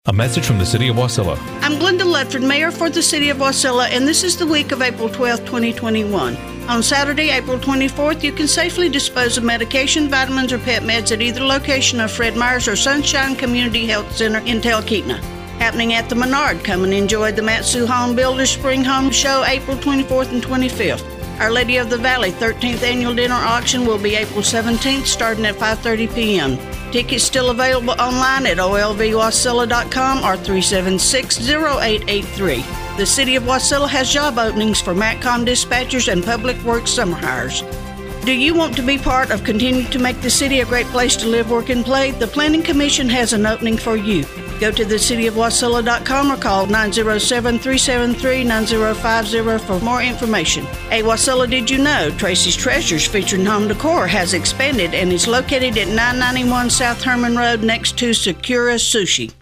A message from the City of Wasilla. I'm Glenda Ledford, Mayor for the City of Wasilla, and this is the week of April 12, 2021. On Saturday, April 24th, you can safely dispose of medication, vitamins, or pet meds at either location of Fred Meyers or Sunshine Community Health Center in Talkeetna. Happening at the Menard, come and enjoy the Matsu Home Builders Spring Home Show April 24th and 25th. Our Lady of the Valley 13th Annual Dinner Auction will be April 17th, starting at 5:30 p.m. Tickets still available online at olvwasilla.com or 376-0883. The City of Wasilla has job openings for MATCOM dispatchers and public works summer hires. Do you want to be part of continuing to make the city a great place to live, work, and play? The Planning Commission has an opening for you. Go to thecityofwasilla.com or call 907-373-9050 for more information. Hey, Wasilla, did you know Tracy's Treasures featuring home decor has expanded and is located at 991 South Herman Road next to Sakura Sushi?